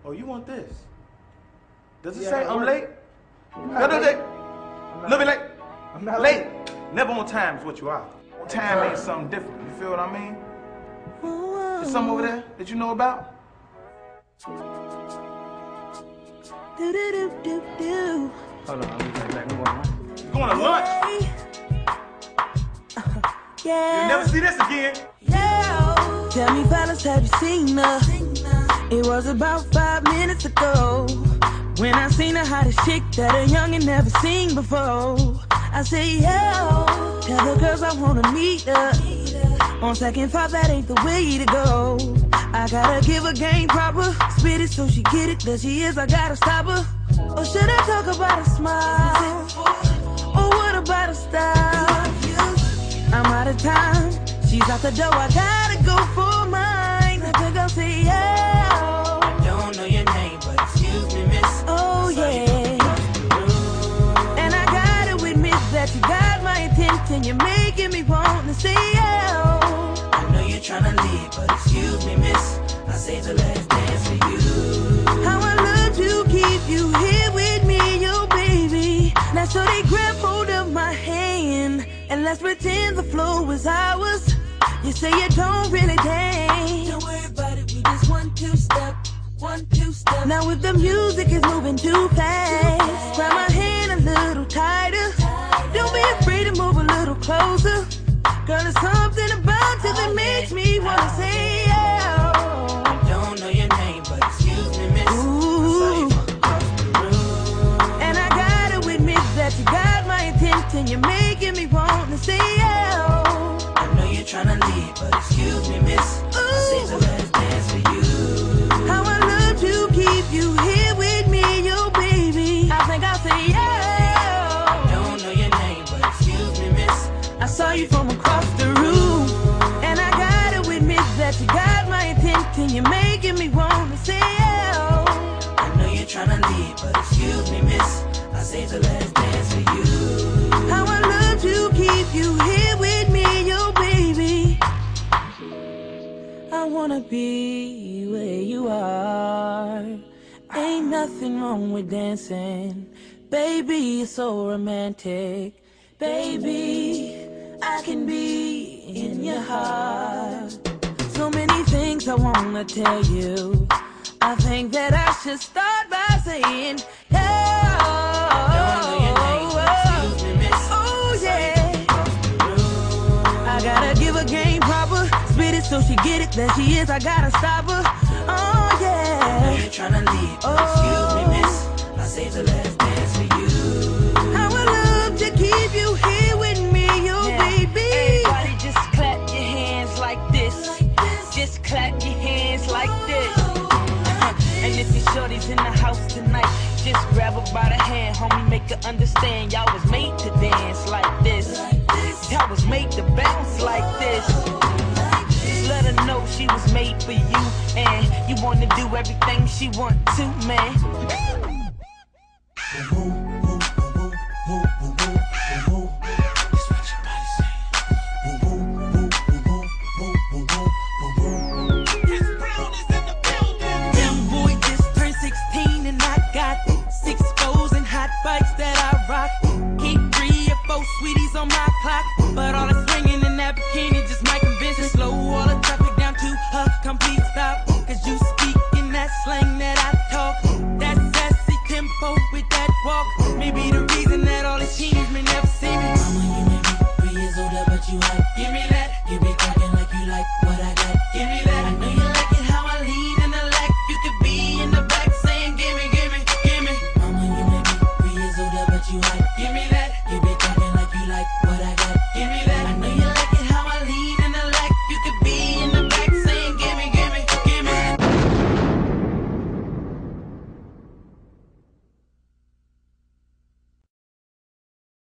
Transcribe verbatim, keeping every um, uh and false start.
Oh, you want this? Does it Yeah, say I'm work. late? I'm No, not no, late. late. I'm Little not bit late. I'm not late. late. Never on time is what you are. On time means something different. You feel what I mean? There's something over there that you know about? Do do do do do. Hold on, I'm going back. I'm going. You going to lunch? Yeah. You'll never see this again. Yeah. Tell me, fellas, have you seen her? It was about five minutes ago when I seen the hottest chick that a youngin' never seen before. I say, yo, tell the girls I wanna meet her. On second thought, that ain't the way to go. I gotta give her game proper, spit it so she get it. There she is, I gotta stop her. Or should I talk about a smile? Or what about a style? I'm out of time, she's out the door, I gotta go for mine. I think I'll say, yeah. I don't know your name, but excuse me, miss. Oh, yeah. And I gotta admit that you got my attention. You're making me want to say, yeah. I know you're trying to leave, but excuse me, miss. I saved the last dance for you. How I love to keep you here with me, yo, baby. Now, so they grab hold of my hand and let's pretend the flow is ours. You say you don't really dance. Don't worry about it, we just one, two step, one, two step. Now if the music is moving too fast, grab my hand a little tighter. Don't be afraid to move a little closer. Girl, there's something about you that makes me wanna say, yeah. I don't know your name, but excuse me, miss. Ooh. I saw you from across the room. And I gotta admit that you got my attention. You're making me want to say, yeah. I know you're trying to leave, but excuse me, miss. I saved the last dance for you. How I love to keep you here with me, yo, baby. I think I'll say, yeah. I don't know your name, but excuse me, miss. I saw you from across the room. And I gotta admit that you got my attention. You're making me want to say, yeah. I know you're trying to leave, but excuse me, miss. I saved the last dance for you. How I love to keep you here with me, yo, baby. I wanna be where you are. Ain't nothing wrong with dancing. Baby, you're so romantic. Baby, I can be in your heart. So many things I wanna tell you. I think that I should start by saying, yeah. Don't know your name, but excuse me, miss. Oh, yeah. Across the room. I gotta give her game proper, spit it so she get it. There she is, I gotta stop her. Oh, I know yeah. you're trying to leave, but excuse me, miss. I saved the last dance for you. How I love to keep you here with me, yo, Yeah. baby. Everybody just clap your hands like this. Just clap your hands like this. And if your shorty's in the house tonight, just grab her by the hand, homie, make her understand. Y'all was made to dance like this. Y'all was made to bounce like this. Just let her know she was made for you, and you wanna do everything she want to, man. Young boy just turned sixteen and I got six foes and hot bikes that I rock. Keep three or four sweeties on my clock, but all the swinging in that bikini just might convince her. Slow all the traffic down to a complete stop, cause you speak in that slang that I talk. That sassy tempo with that walk may be the reason